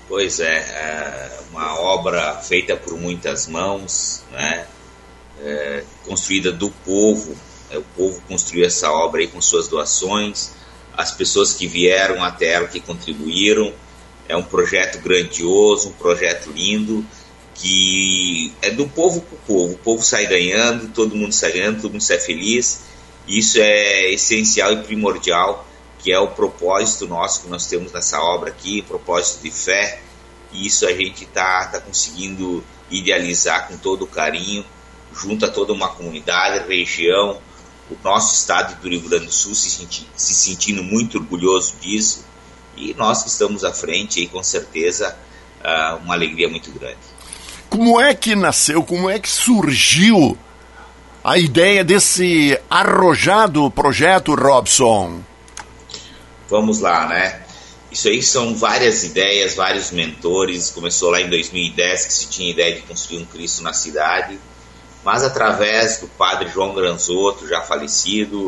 Pois é, uma obra feita por muitas mãos, né? Construída do povo. O povo construiu essa obra aí com suas doações, as pessoas que vieram até ela, que contribuíram. É um projeto grandioso, um projeto lindo, que é do povo para o povo. O povo sai ganhando, todo mundo sai ganhando, todo mundo sai feliz. Isso é essencial e primordial, que é o propósito nosso que nós temos nessa obra aqui, propósito de fé. E isso a gente tá conseguindo idealizar com todo o carinho, junto a toda uma comunidade, região, o nosso estado do Rio Grande do Sul se sentindo muito orgulhoso disso. E nós que estamos à frente, aí, com certeza, uma alegria muito grande. Como é que nasceu, como é que surgiu a ideia desse arrojado projeto, Robson? Vamos lá, né? Isso aí são várias ideias, vários mentores. Começou lá em 2010, que se tinha ideia de construir um Cristo na cidade, mas através do padre João Granzotto, já falecido,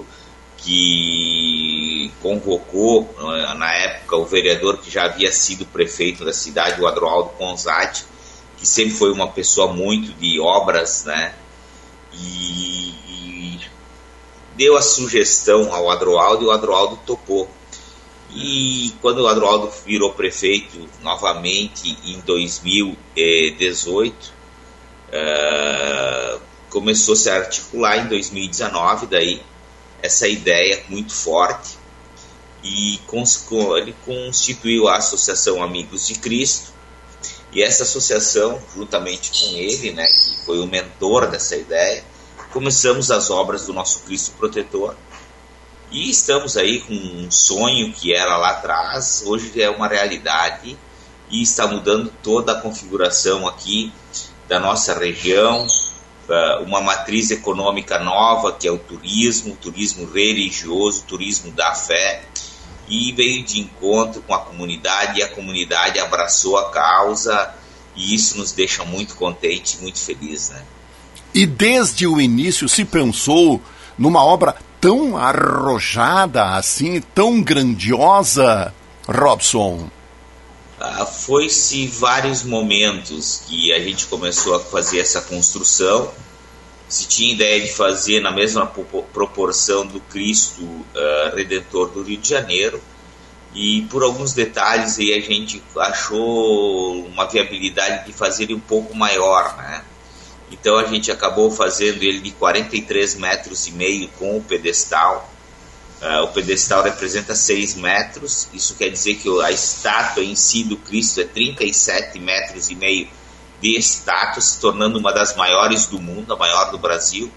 que convocou, na época, o vereador que já havia sido prefeito da cidade, o Adroaldo Conzatti, que sempre foi uma pessoa muito de obras, né? E deu a sugestão ao Adroaldo e o Adroaldo topou. E quando o Adroaldo virou prefeito novamente em 2018, começou a se articular em 2019 daí essa ideia muito forte, e ele constituiu a Associação Amigos de Cristo. E essa associação, juntamente com ele, né, que foi o mentor dessa ideia, começamos as obras do nosso Cristo Protetor. E estamos aí com um sonho que era lá atrás, hoje é uma realidade, e está mudando toda a configuração aqui da nossa região, uma matriz econômica nova, que é o turismo religioso, o turismo da fé, e veio de encontro com a comunidade, e a comunidade abraçou a causa, e isso nos deixa muito contente, muito feliz, né? E desde o início se pensou numa obra tão arrojada assim, tão grandiosa, Robson? Foi-se vários momentos que a gente começou a fazer essa construção. Se tinha ideia de fazer na mesma proporção do Cristo Redentor do Rio de Janeiro, e por alguns detalhes aí a gente achou uma viabilidade de fazer ele um pouco maior, né? Então a gente acabou fazendo ele de 43,5 metros com o pedestal. O pedestal representa 6 metros, isso quer dizer que a estátua em si do Cristo é 37,5 metros de estátua, se tornando uma das maiores do mundo, a maior do Brasil.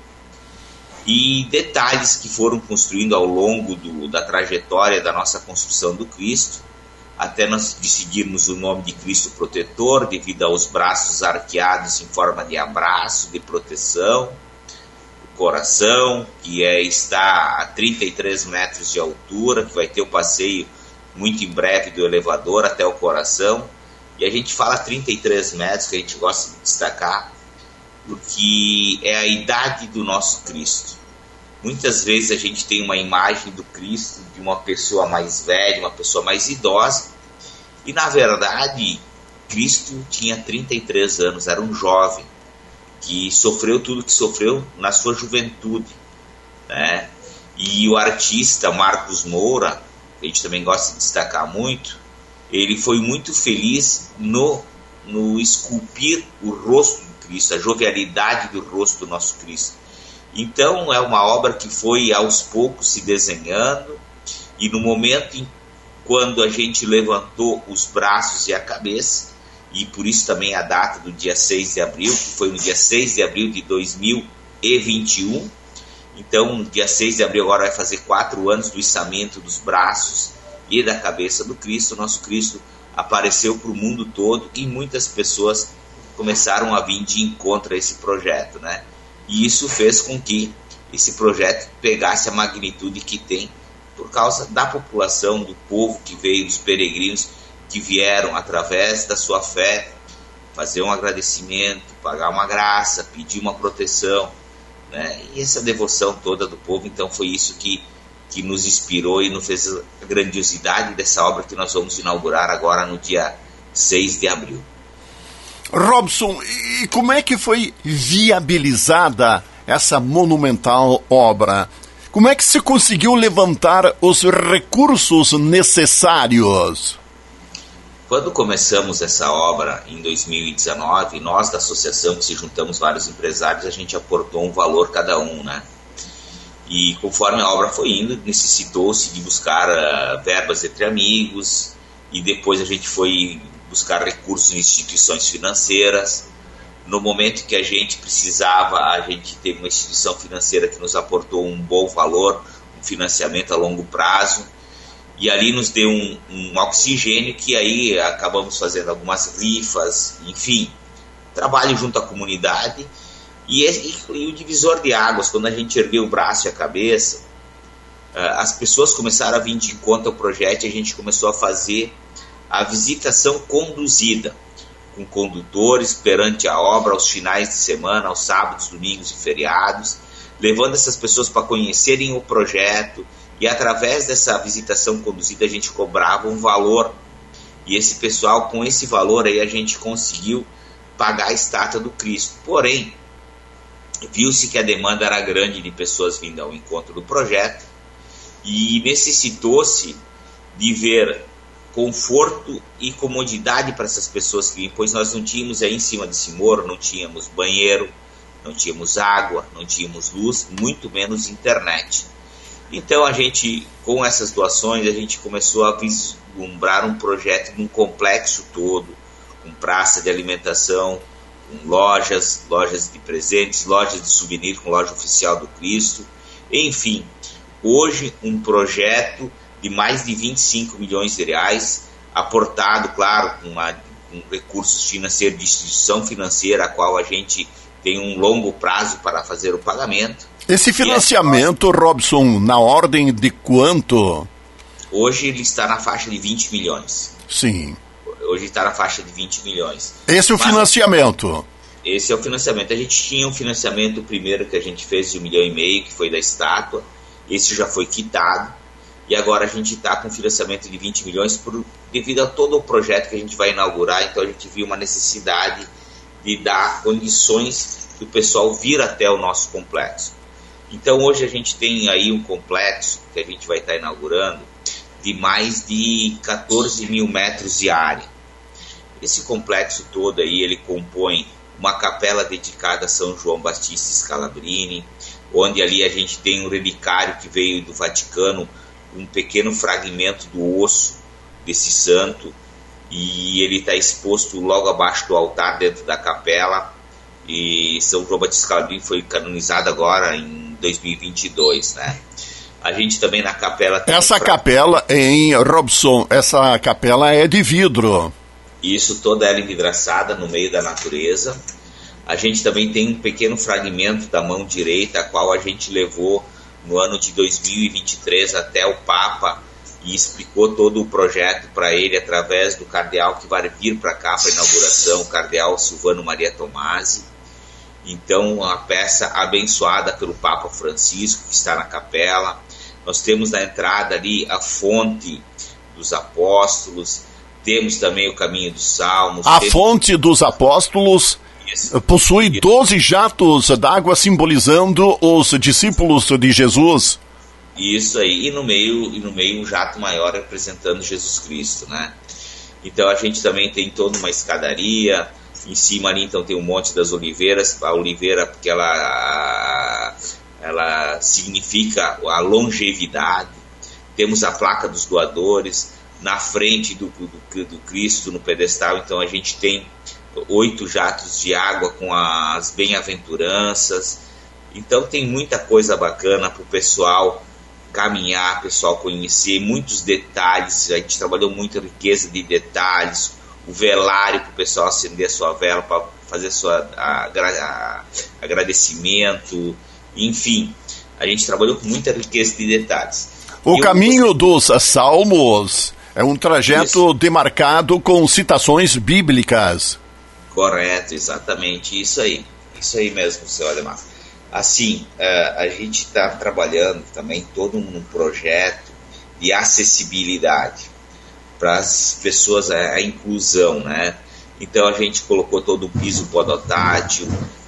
E detalhes que foram construindo ao longo da trajetória da nossa construção do Cristo, até nós decidirmos o nome de Cristo Protetor, devido aos braços arqueados em forma de abraço, de proteção. Coração, que está a 33 metros de altura, que vai ter o passeio muito em breve do elevador até o coração. E a gente fala 33 metros, que a gente gosta de destacar, porque é a idade do nosso Cristo. Muitas vezes a gente tem uma imagem do Cristo de uma pessoa mais velha, uma pessoa mais idosa, e na verdade Cristo tinha 33 anos, era um jovem, que sofreu tudo que sofreu na sua juventude, né? E o artista Marcos Moura, que a gente também gosta de destacar muito, ele foi muito feliz no esculpir o rosto do Cristo, a jovialidade do rosto do nosso Cristo. Então é uma obra que foi aos poucos se desenhando, e no momento quando a gente levantou os braços e a cabeça, e por isso também a data do dia 6 de abril, que foi no dia 6 de abril de 2021. Então, no dia 6 de abril agora vai fazer 4 anos do içamento dos braços e da cabeça do Cristo. O nosso Cristo apareceu para o mundo todo, e muitas pessoas começaram a vir de encontro a esse projeto, né? E isso fez com que esse projeto pegasse a magnitude que tem, por causa da população, do povo que veio, dos peregrinos que vieram através da sua fé fazer um agradecimento, pagar uma graça, pedir uma proteção, né? E essa devoção toda do povo, então foi isso que nos inspirou e nos fez a grandiosidade dessa obra que nós vamos inaugurar agora no dia 6 de abril. Robson, e como é que foi viabilizada essa monumental obra? Como é que se conseguiu levantar os recursos necessários? Quando começamos essa obra em 2019, nós da associação, que se juntamos vários empresários, a gente aportou um valor cada um, né? E conforme a obra foi indo, necessitou-se de buscar verbas entre amigos, e depois a gente foi buscar recursos em instituições financeiras. No momento que a gente precisava, a gente teve uma instituição financeira que nos aportou um bom valor, um financiamento a longo prazo, e ali nos deu um oxigênio que aí acabamos fazendo algumas rifas, enfim, trabalho junto à comunidade. E o divisor de águas, quando a gente ergueu o braço e a cabeça, as pessoas começaram a vir de encontro ao projeto e a gente começou a fazer a visitação conduzida, com condutores perante a obra aos finais de semana, aos sábados, domingos e feriados, levando essas pessoas para conhecerem o projeto, e através dessa visitação conduzida a gente cobrava um valor, e esse pessoal, com esse valor aí, a gente conseguiu pagar a estátua do Cristo. Porém, viu-se que a demanda era grande de pessoas vindo ao encontro do projeto, e necessitou-se de ver conforto e comodidade para essas pessoas que vinham, pois nós não tínhamos aí em cima desse morro, não tínhamos banheiro, não tínhamos água, não tínhamos luz, muito menos internet. Então a gente, com essas doações, a gente começou a vislumbrar um projeto de um complexo todo, com praça de alimentação, com lojas de presentes, lojas de souvenir, com loja oficial do Cristo, enfim, hoje um projeto de mais de 25 milhões de reais, aportado, claro, com recursos financeiros de instituição financeira, a qual a gente tem um longo prazo para fazer o pagamento. Esse financiamento, Robson, na ordem de quanto? Hoje ele está na faixa de 20 milhões. Sim. Hoje está na faixa de 20 milhões. Esse é o financiamento? Esse é o financiamento. A gente tinha um financiamento primeiro que a gente fez de 1,5 milhão, que foi da estátua. Esse já foi quitado. E agora a gente está com financiamento de 20 milhões devido a todo o projeto que a gente vai inaugurar. Então a gente viu uma necessidade de dar condições do pessoal vir até o nosso complexo. Então hoje a gente tem aí um complexo que a gente vai estar inaugurando de mais de 14 mil metros de área. Esse complexo todo aí, ele compõe uma capela dedicada a São João Batista Scalabrini, onde ali a gente tem um relicário que veio do Vaticano, um pequeno fragmento do osso desse santo, e ele está exposto logo abaixo do altar dentro da capela. E São João Batista Scalabrini foi canonizado agora em 2022, né? A gente também na capela tem capela, hein, Robson, essa capela é de vidro. Isso, toda ela envidraçada no meio da natureza. A gente também tem um pequeno fragmento da mão direita, a qual a gente levou no ano de 2023 até o Papa e explicou todo o projeto para ele através do cardeal que vai vir para cá para a inauguração, o cardeal Silvano Maria Tomasi. Então, a peça abençoada pelo Papa Francisco, que está na capela. Nós temos na entrada ali a fonte dos apóstolos, temos também o caminho dos salmos. A fonte dos apóstolos possui 12 jatos d'água simbolizando os discípulos de Jesus. Isso aí, e no meio um jato maior representando Jesus Cristo, né? Então a gente também tem toda uma escadaria, em cima ali então tem o Monte das Oliveiras, a oliveira porque ela significa a longevidade. Temos a placa dos doadores, na frente do Cristo, no pedestal, então a gente tem 8 jatos de água com as bem-aventuranças. Então tem muita coisa bacana para o pessoal caminhar, pessoal conhecer, muitos detalhes. A gente trabalhou muito a riqueza de detalhes, o velário para o pessoal acender a sua vela para fazer agradecimento, enfim, a gente trabalhou com muita riqueza de detalhes. O caminho dos salmos é um trajeto demarcado com citações bíblicas. Correto, exatamente, isso aí mesmo, seu Ademar. Assim, a gente está trabalhando também todo um projeto de acessibilidade. para as pessoas, a inclusão, né? Então a gente colocou todo o piso podotátil,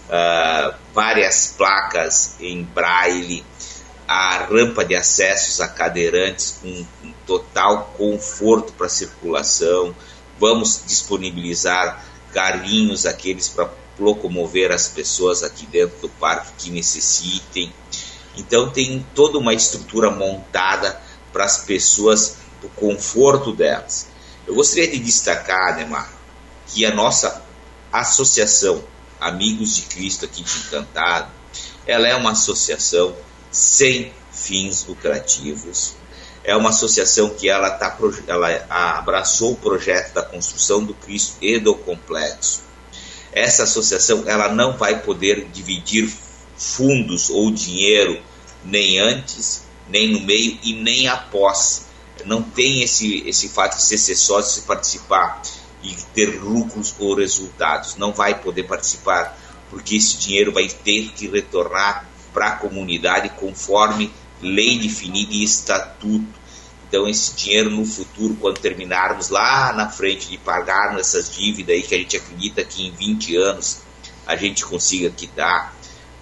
várias placas em braille, a rampa de acessos a cadeirantes com total conforto para circulação. Vamos disponibilizar carrinhos, aqueles para locomover as pessoas aqui dentro do parque que necessitem. Então tem toda uma estrutura montada para as pessoas, do conforto delas. Eu gostaria de destacar, Neymar, que a nossa associação Amigos de Cristo aqui de Encantado, ela é uma associação sem fins lucrativos. É uma associação que ela abraçou o projeto da construção do Cristo e do complexo. Essa associação ela não vai poder dividir fundos ou dinheiro nem antes, nem no meio e nem após. Não tem esse fato de ser sócio, se participar e ter lucros ou resultados. Não vai poder participar, porque esse dinheiro vai ter que retornar para a comunidade conforme lei definida e estatuto. Então esse dinheiro no futuro, quando terminarmos lá na frente de pagarmos essas dívidas aí, que a gente acredita que em 20 anos a gente consiga quitar,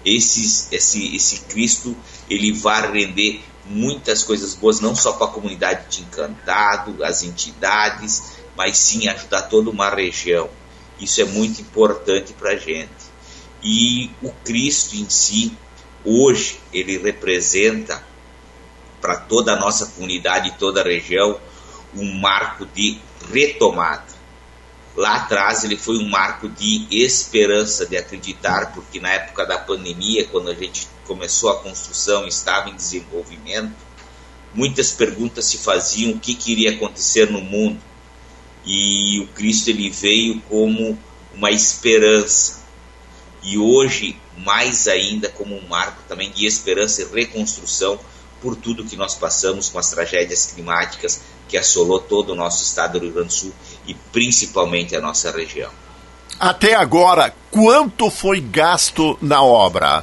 esse Cristo, ele vai render muitas coisas boas, não só para a comunidade de Encantado, as entidades, mas sim ajudar toda uma região. Isso é muito importante para a gente. E o Cristo em si, hoje, ele representa para toda a nossa comunidade e toda a região um marco de retomada. Lá atrás ele foi um marco de esperança, de acreditar, porque na época da pandemia, quando a gente começou a construção, estava em desenvolvimento, muitas perguntas se faziam, o que iria acontecer no mundo. E o Cristo ele veio como uma esperança. E hoje, mais ainda, como um marco também de esperança e reconstrução por tudo que nós passamos com as tragédias climáticas que assolou todo o nosso estado do Rio Grande do Sul e principalmente a nossa região. Até agora, quanto foi gasto na obra?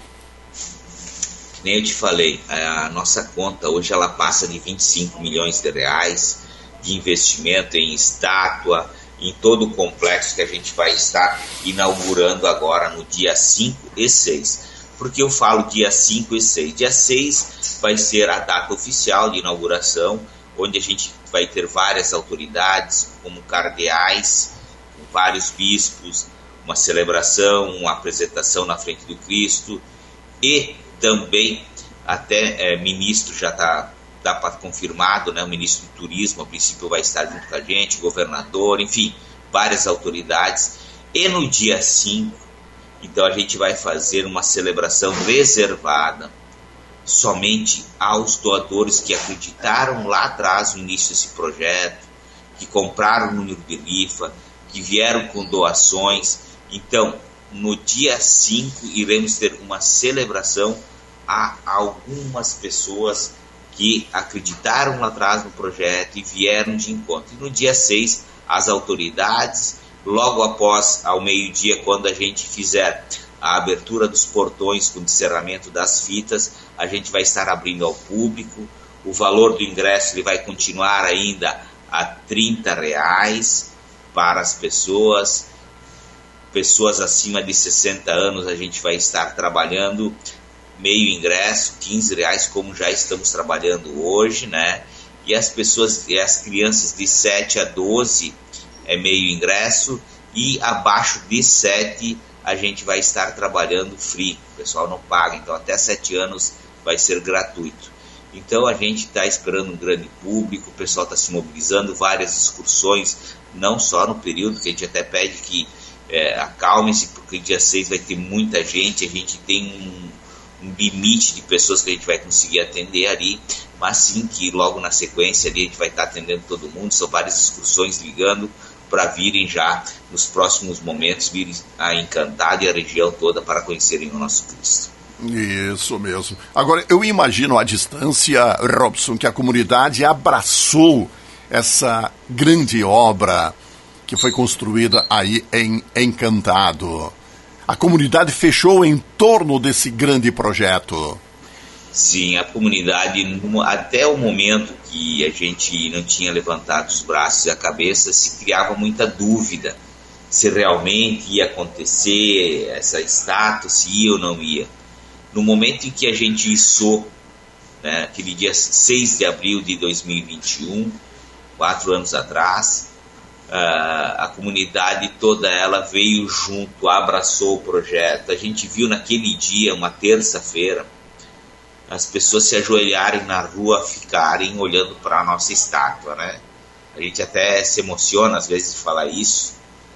Nem eu te falei, a nossa conta hoje ela passa de 25 milhões de reais de investimento em estátua, em todo o complexo que a gente vai estar inaugurando agora no dia 5 e 6. Por que eu falo dia 5 e 6? Dia 6 vai ser a data oficial de inauguração, onde a gente vai ter várias autoridades, como cardeais, vários bispos, uma celebração, uma apresentação na frente do Cristo, e também até ministro já dá para confirmado, né? O ministro do Turismo, a princípio, vai estar junto com a gente, governador, enfim, várias autoridades. E no dia 5, então a gente vai fazer uma celebração reservada somente aos doadores que acreditaram lá atrás no início desse projeto, que compraram o número de rifa, que vieram com doações. Então, no dia 5, iremos ter uma celebração a algumas pessoas que acreditaram lá atrás no projeto e vieram de encontro. E no dia 6, as autoridades, logo após, ao meio-dia, quando a gente fizer a abertura dos portões com o encerramento das fitas, a gente vai estar abrindo ao público. O valor do ingresso ele vai continuar ainda a R$30 para as pessoas acima de 60 anos. A gente vai estar trabalhando meio ingresso, R$15, como já estamos trabalhando hoje, né? E as crianças de 7 a 12 é meio ingresso, e abaixo de 7 a gente vai estar trabalhando free, o pessoal não paga, então até 7 anos vai ser gratuito. Então a gente está esperando um grande público, o pessoal está se mobilizando, várias excursões, não só no período que a gente até pede que acalmem-se, porque dia 6 vai ter muita gente, a gente tem um limite de pessoas que a gente vai conseguir atender ali, mas sim que logo na sequência ali a gente vai estar atendendo todo mundo. São várias excursões ligando para virem já nos próximos momentos, virem a Encantado e a região toda para conhecerem o nosso Cristo. Isso mesmo. Agora, eu imagino à distância, Robson, que a comunidade abraçou essa grande obra que foi construída aí em Encantado. A comunidade fechou em torno desse grande projeto. Sim, a comunidade, até o momento que a gente não tinha levantado os braços e a cabeça, se criava muita dúvida se realmente ia acontecer essa estátua, se ia ou não ia. No momento em que a gente içou, né, aquele dia 6 de abril de 2021, 4 anos atrás, a comunidade toda ela veio junto, abraçou o projeto. A gente viu naquele dia, uma terça-feira, as pessoas se ajoelharem na rua, ficarem olhando para a nossa estátua, né? A gente até se emociona às vezes de falar isso,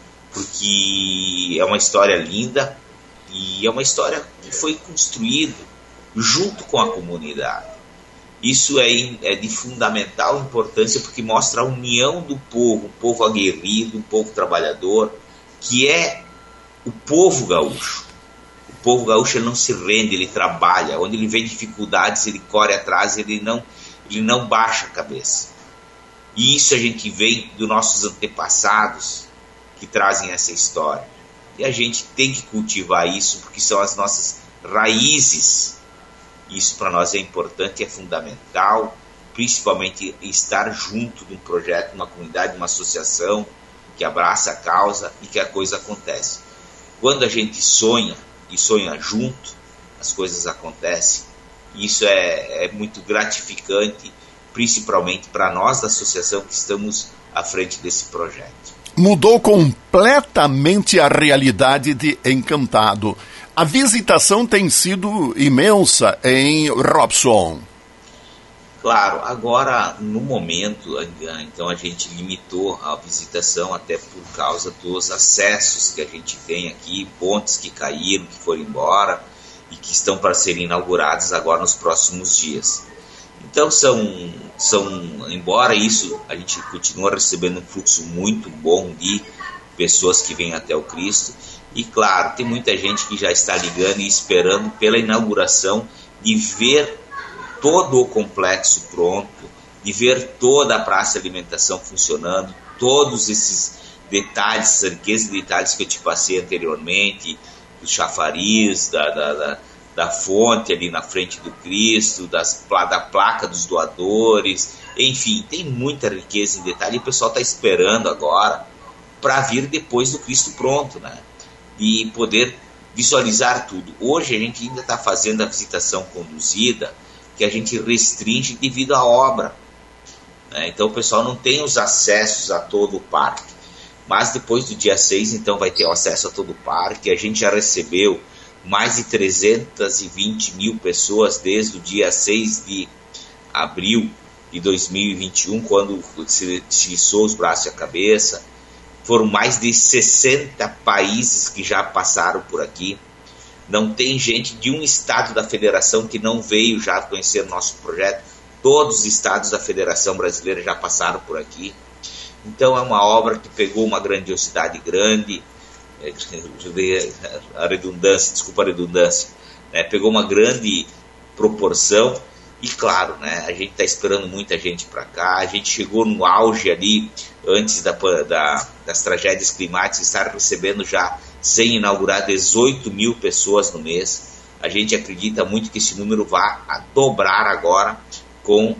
porque é uma história linda e é uma história que foi construída junto com a comunidade. Isso é de fundamental importância, porque mostra a união do povo, um povo aguerrido, um povo trabalhador, que é o povo gaúcho. O povo gaúcho, ele não se rende, ele trabalha. Onde ele vê dificuldades, ele corre atrás, ele não baixa a cabeça. E isso a gente vê dos nossos antepassados que trazem essa história. E a gente tem que cultivar isso, porque são as nossas raízes. Isso para nós é importante, é fundamental, principalmente estar junto de um projeto, uma comunidade, uma associação que abraça a causa e que a coisa acontece. Quando a gente sonha e sonha junto, as coisas acontecem. Isso é muito gratificante, principalmente para nós da associação que estamos à frente desse projeto. Mudou completamente a realidade de Encantado. A visitação tem sido imensa em Robson. Claro, agora no momento, então a gente limitou a visitação até por causa dos acessos que a gente tem aqui, pontes que caíram, que foram embora e que estão para serem inaugurados agora nos próximos dias. Então embora isso, a gente continua recebendo um fluxo muito bom de pessoas que vêm até o Cristo. E claro, tem muita gente que já está ligando e esperando pela inauguração, de ver todo o complexo pronto, de ver toda a praça de alimentação funcionando, todos esses detalhes, essa riqueza de detalhes que eu te passei anteriormente, do chafariz, da fonte ali na frente do Cristo, da placa dos doadores, enfim, tem muita riqueza em detalhe e o pessoal está esperando agora para vir depois do Cristo pronto, né? E poder visualizar tudo. Hoje a gente ainda está fazendo a visitação conduzida, que a gente restringe devido à obra, né? Então o pessoal não tem os acessos a todo o parque, mas depois do dia 6 então vai ter o acesso a todo o parque. A gente já recebeu mais de 320 mil pessoas desde o dia 6 de abril de 2021, quando se içou os braços e a cabeça. Foram mais de 60 países que já passaram por aqui. Não tem gente de um estado da federação que não veio já conhecer o nosso projeto. Todos os estados da Federação Brasileira já passaram por aqui. Então é uma obra que pegou uma grandiosidade grande, desculpa a redundância, né? Pegou uma grande proporção. E claro, né, a gente está esperando muita gente para cá. A gente chegou no auge ali, antes das tragédias climáticas, estar recebendo já, sem inaugurar, 18 mil pessoas no mês. A gente acredita muito que esse número vá dobrar agora com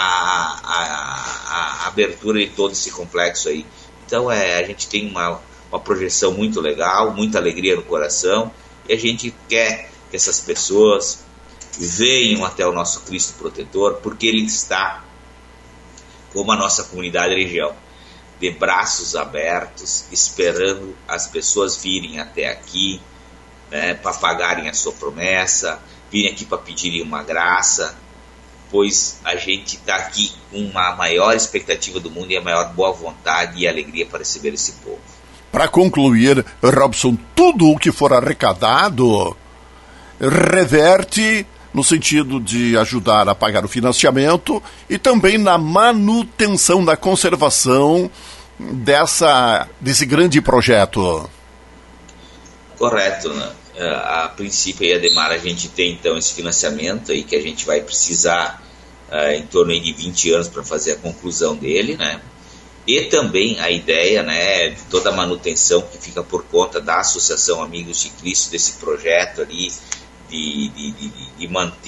a abertura de todo esse complexo aí. Então a gente tem uma projeção muito legal, muita alegria no coração, e a gente quer que essas pessoas venham até o nosso Cristo protetor, porque Ele está, como a nossa comunidade e região, de braços abertos, esperando as pessoas virem até aqui, né, para pagarem a sua promessa, virem aqui para pedirem uma graça, pois a gente está aqui com a maior expectativa do mundo e a maior boa vontade e alegria para receber esse povo. Para concluir, Robson, tudo o que for arrecadado reverte no sentido de ajudar a pagar o financiamento e também na manutenção, da conservação desse grande projeto. Correto, né? A princípio, aí, Ademar, a gente tem então esse financiamento aí que a gente vai precisar em torno de 20 anos para fazer a conclusão dele, né? E também a ideia, né, de toda a manutenção que fica por conta da Associação Amigos de Cristo, desse projeto ali, de manter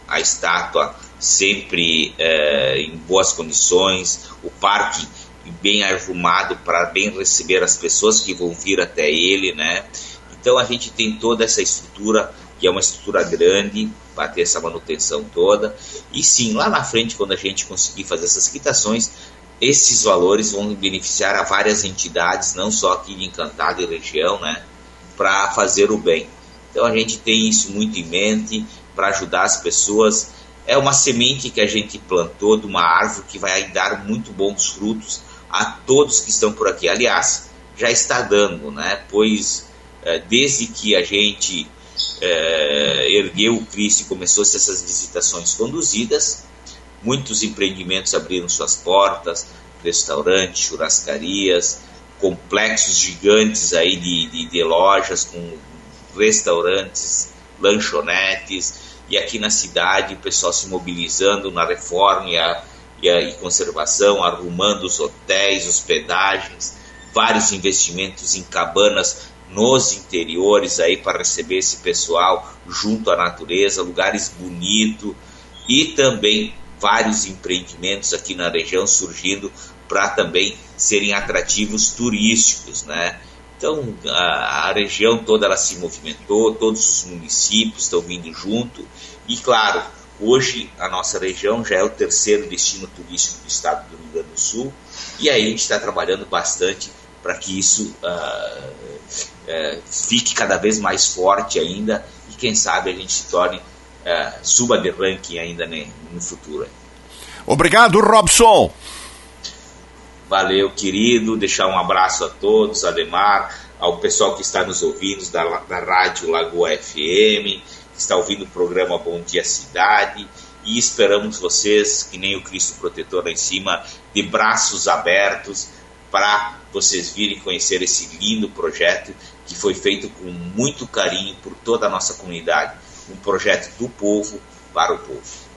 a estátua sempre em boas condições, o parque bem arrumado para bem receber as pessoas que vão vir até ele, né? Então a gente tem toda essa estrutura, que é uma estrutura grande, para ter essa manutenção toda. E sim, lá na frente, quando a gente conseguir fazer essas quitações, esses valores vão beneficiar a várias entidades, não só aqui de Encantado e região, né, para fazer o bem. Então a gente tem isso muito em mente, para ajudar as pessoas. É uma semente que a gente plantou de uma árvore que vai dar muito bons frutos a todos que estão por aqui. Aliás, já está dando, né, pois desde que a gente ergueu o Cristo e começou essas visitações conduzidas, muitos empreendimentos abriram suas portas, restaurantes, churrascarias, complexos gigantes aí de lojas com restaurantes, lanchonetes, e aqui na cidade o pessoal se mobilizando na reforma e conservação, arrumando os hotéis, hospedagens, vários investimentos em cabanas nos interiores aí para receber esse pessoal junto à natureza, lugares bonitos, e também vários empreendimentos aqui na região surgindo para também serem atrativos turísticos, né? Então a região toda ela se movimentou, todos os municípios estão vindo junto, e claro, hoje a nossa região já é o terceiro destino turístico do estado do Rio Grande do Sul, e aí a gente está trabalhando bastante para que isso fique cada vez mais forte ainda, e quem sabe a gente se torne suba de ranking ainda no futuro. Obrigado, Robson. Valeu, querido. Deixar um abraço a todos, Ademar, ao pessoal que está nos ouvindo da Rádio Lagoa FM, que está ouvindo o programa Bom Dia Cidade, e esperamos vocês, que nem o Cristo Protetor lá em cima, de braços abertos, para vocês virem conhecer esse lindo projeto que foi feito com muito carinho por toda a nossa comunidade. Um projeto do povo para o povo.